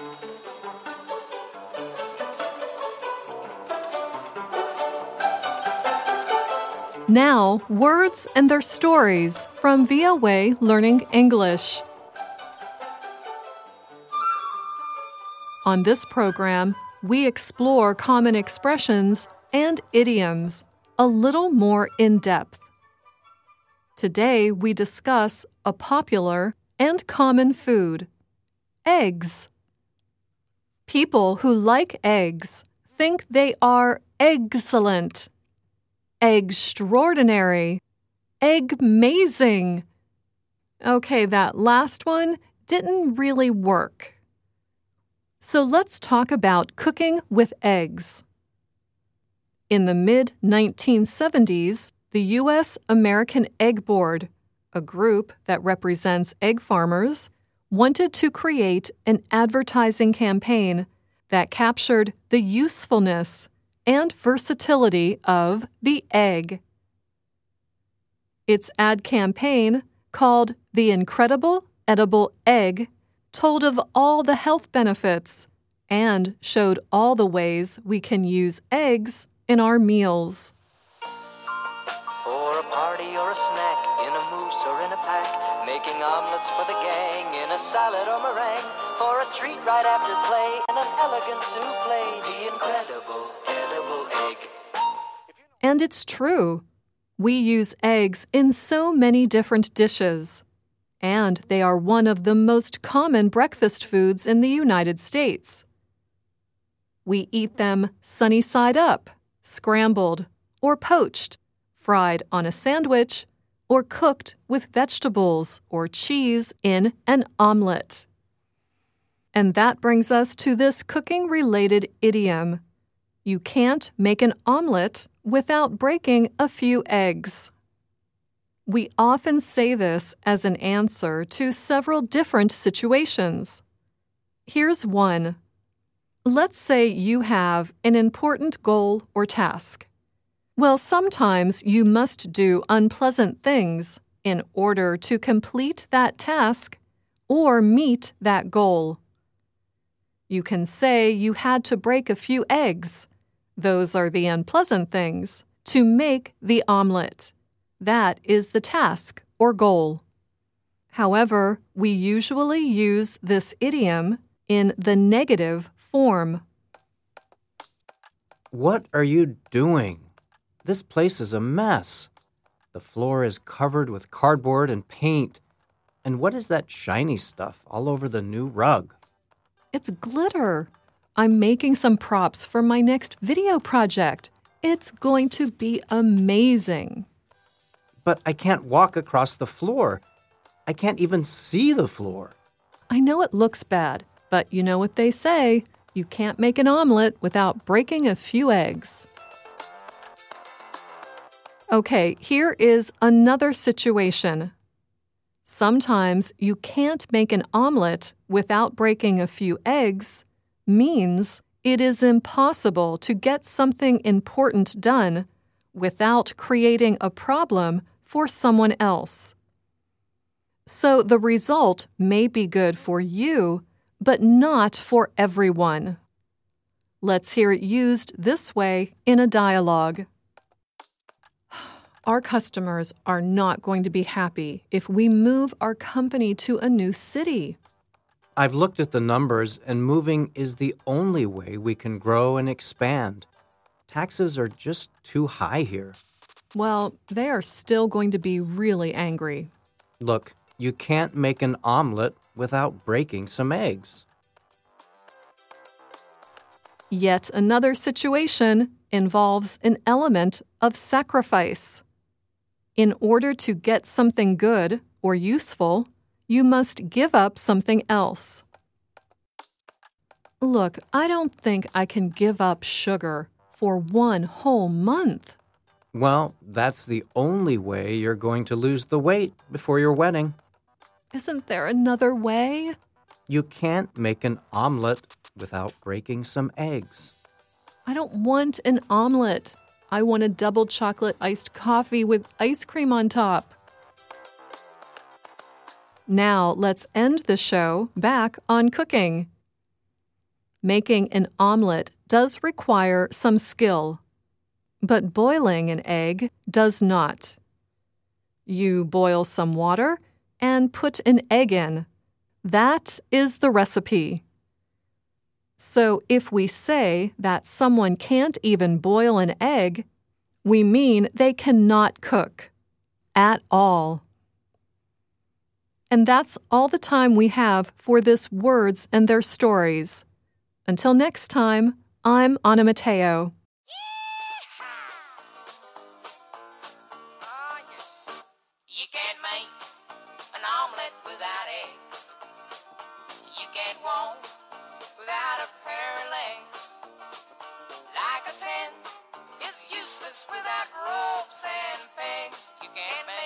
Now, words and their stories from VOA Learning English. On this program, we explore common expressions and idioms a little more in depth. Today, we discuss a popular and common food, eggs. People who like eggs think they are egg-cellent, extraordinary, egg-mazing. Okay, that last one didn't really work. So let's talk about cooking with eggs. In the mid-1970s, the U.S. American Egg Board, a group that represents egg farmers, wanted to create an advertising campaign that captured the usefulness and versatility of the egg. Its ad campaign, called The Incredible Edible Egg, told of all the health benefits and showed all the ways we can use eggs in our meals. For a party or a snack, in a mousse or in a pack, making omelets for the gang, in a salad or meringue, for a treat right after play, in an elegant souffle, the incredible edible egg. And it's true. We use eggs in so many different dishes, and they are one of the most common breakfast foods in the United States. We eat them sunny side up, scrambled, or poached, fried on a sandwich, or cooked with vegetables or cheese in an omelet. And that brings us to this cooking-related idiom. You can't make an omelet without breaking a few eggs. We often say this as an answer to several different situations. Here's one. Let's say you have an important goal or task. Well, sometimes you must do unpleasant things in order to complete that task or meet that goal. You can say you had to break a few eggs. Those are the unpleasant things, to make the omelet. That is the task or goal. However, we usually use this idiom in the negative form. What are you doing? This place is a mess. The floor is covered with cardboard and paint. And what is that shiny stuff all over the new rug? It's glitter. I'm making some props for my next video project. It's going to be amazing. But I can't walk across the floor. I can't even see the floor. I know it looks bad, but you know what they say. You can't make an omelet without breaking a few eggs. Okay, here is another situation. Sometimes you can't make an omelet without breaking a few eggs means it is impossible to get something important done without creating a problem for someone else. So the result may be good for you, but not for everyone. Let's hear it used this way in a dialogue. Our customers are not going to be happy if we move our company to a new city. I've looked at the numbers, and moving is the only way we can grow and expand. Taxes are just too high here. Well, they are still going to be really angry. Look, you can't make an omelet without breaking some eggs. Yet another situation involves an element of sacrifice. In order to get something good or useful, you must give up something else. Look, I don't think I can give up sugar for one whole month. Well, that's the only way you're going to lose the weight before your wedding. Isn't there another way? You can't make an omelet without breaking some eggs. I don't want an omelet. I want a double chocolate iced coffee with ice cream on top. Now let's end the show back on cooking. Making an omelet does require some skill, but boiling an egg does not. You boil some water and put an egg in. That is the recipe. So if we say that someone can't even boil an egg, we mean they cannot cook at all. And that's all the time we have for this Words and Their Stories. Until next time, I'm Anna Mateo. You can't make an omelet without eggs. You can't walk without a pair of legs. Like a tent is useless without ropes and pegs. You can't make